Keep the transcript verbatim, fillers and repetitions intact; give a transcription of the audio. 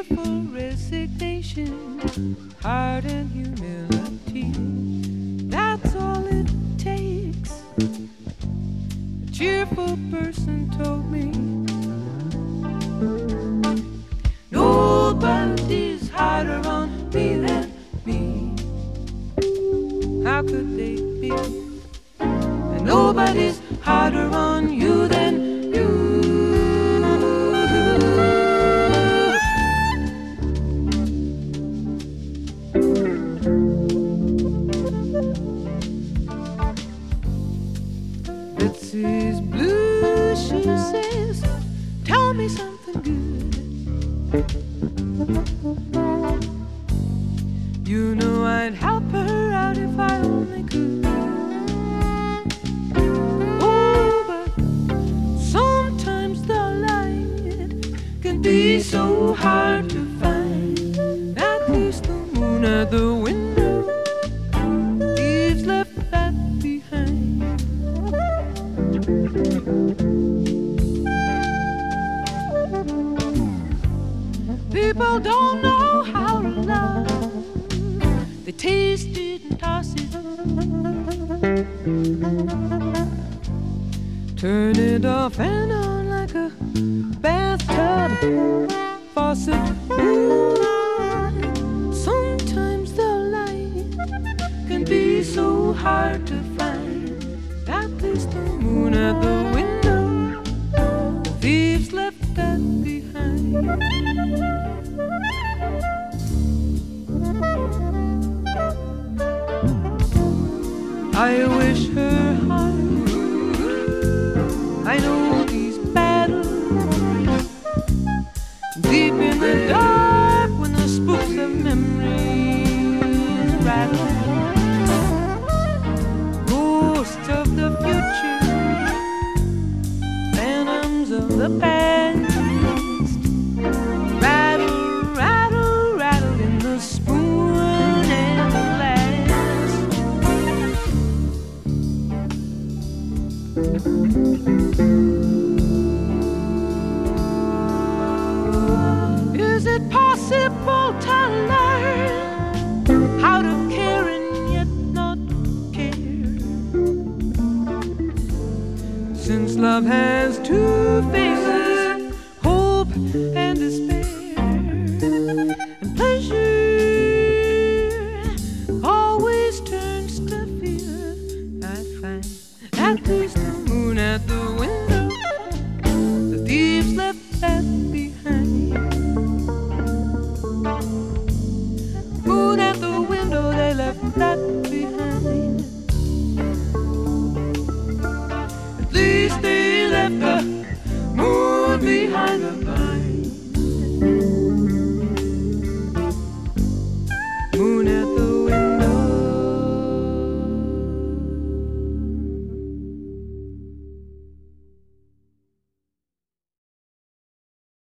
cheerful resignation, heart and humility. That's all it takes. A cheerful person told me. Nobody's harder on me than me. How could they be? And nobody's harder on you than you. Betsy's blue, she says, tell me something good. You know I'd help her out if I only could. Oh, but sometimes the light can be so hard to find. At least the moon at the window leaves left that behind. People don't know how to love. They taste it and toss it. Turn it off and on like a bathtub faucet. Ooh, sometimes the light can be so hard to find. At least the moon at the window, the thieves left that behind. I wish her heart. I know these battles deep in the dark when the spooks of memories rattle. Ghosts of the future, phantoms of the past, rattle, rattle, rattle in the spoon and the glass. Is it possible to learn how to care and yet not care? Since love has two faces, hope and despair.